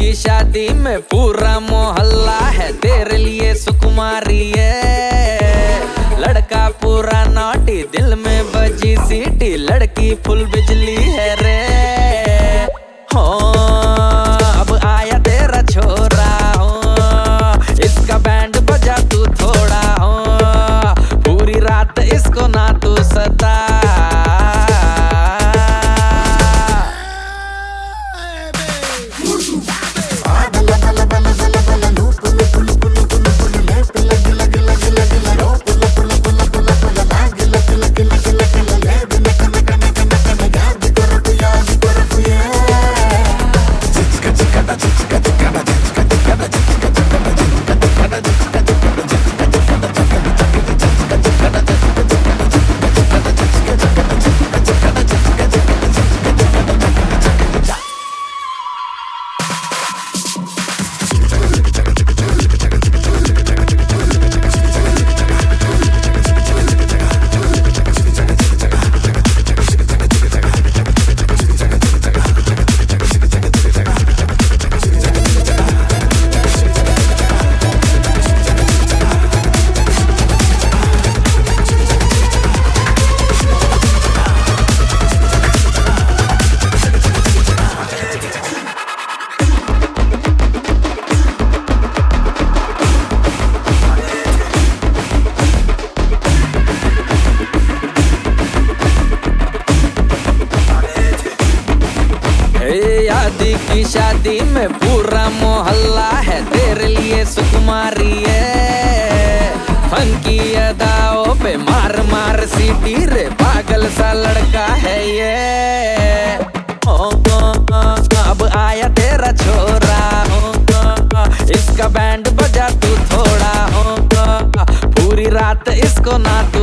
की शादी में पूरा मोहल्ला है तेरे लिए सुकुमारी है। लड़का पूरा नॉटी दिल में बजी सीटी, लड़की फुल बिजली है रे। हो अब आया तेरा छोरा, हो इसका बैंड बजा तू थोड़ा, हो पूरी रात इसको ना तू सता। की शादी में पूरा मोहल्ला है तेरे लिए सुकुमारी है। फंकी अदाओं पे मार मार सीटी रे, पागल सा लड़का है ये। अब आया तेरा छोरा, इसका बैंड बजा तू थोड़ा, पूरी रात इसको ना तू